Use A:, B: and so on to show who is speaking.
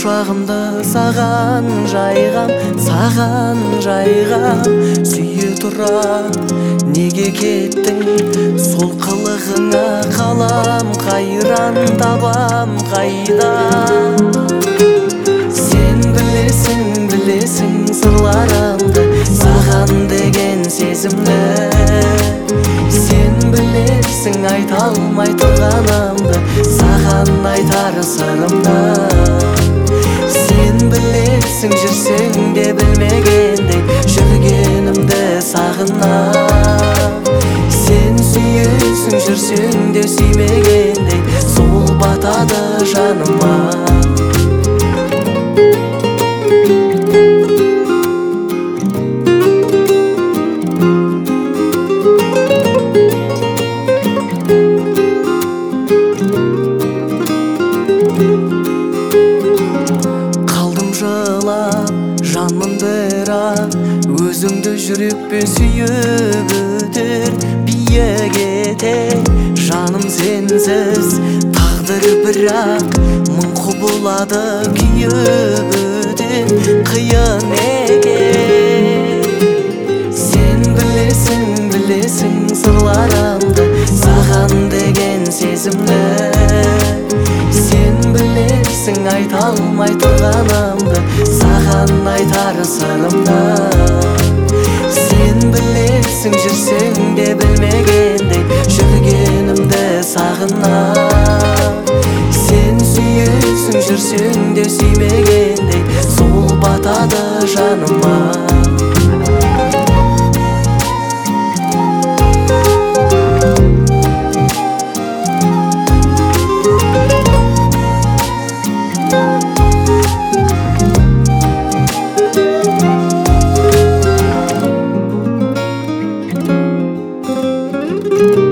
A: құшағымды саған жайғам, сүйе тұра неге кеттің? Сол қылығыңа қалам қайран, табам қайда? Сен білесің сырларымды, саған деген сезімді. Сен білесің айта алмай тұрғанымды, саған айтар сырымды. Сен білесің жүрсең де білмегендей жүргенімді сағынам. Сен сүйесің жүрсең де сүймегендей сол батады жаныма. Жаным бірақ өзіңді жүрекпен сүйіп өтер, биік етер жаным сенсіз тағдыр, бірақ мың құбылады күйіп өтер қиын екен. Сен білесің сырларымды, саған деген сезімді. Сен білесің айта алмай тұрғанымды, саған айтар сырымды. Сен білесің жүрсең де білмегендей жүргенімді сағынам. Сен сүйесің жүрсең де сүймегендей сол батады жаныма.
B: Thank you.